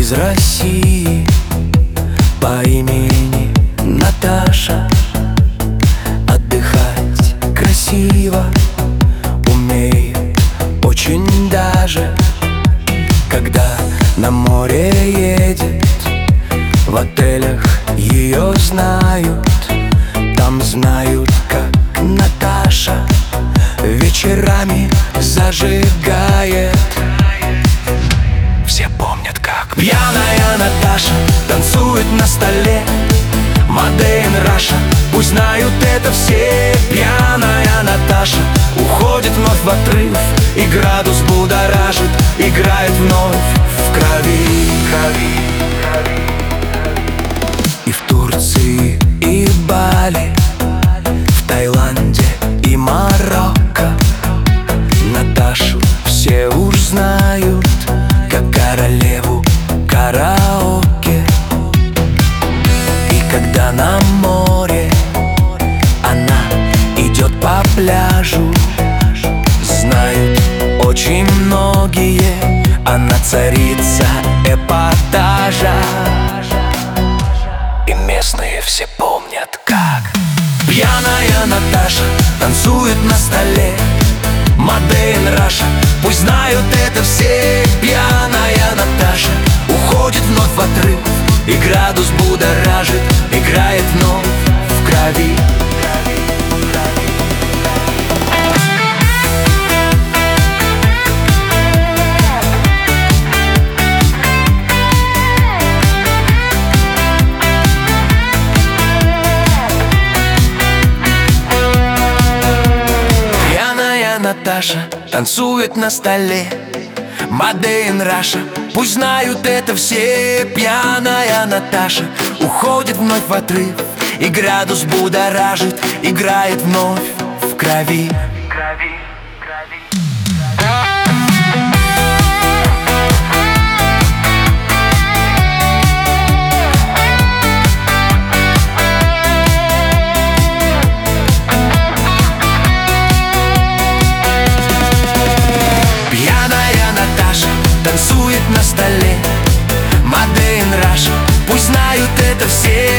из России по имени Наташа. Отдыхать красиво умеет очень даже. Когда на море едет, в отелях ее знают. Там знают, как Наташа вечерами зажигает. Все помнят, как пьяная Наташа танцует на столе. Made in Russia, пусть знают это все. Пьяная Наташа уходит вновь в отрыв, и градус будоражит, играет вновь в крови. И в Турции, и в Бали, в Таиланде и Марокко Наташу все уж знают как королеву караоке. И когда на море она идет по пляжу, знают очень многие, она царица эпатажа. И местные все помнят, как пьяная Наташа танцует на столе. Made in Russia, пусть знают это все. Пьяная Наташа уходит вновь в отрыв, и градус будоражит, играет вновь в крови. Наташа танцует на столе. Made in Russia, пусть знают это все. Пьяная Наташа уходит вновь в отрыв, и градус будоражит, играет вновь в крови. Танцует на столе. Made in Russia, пусть знают это все.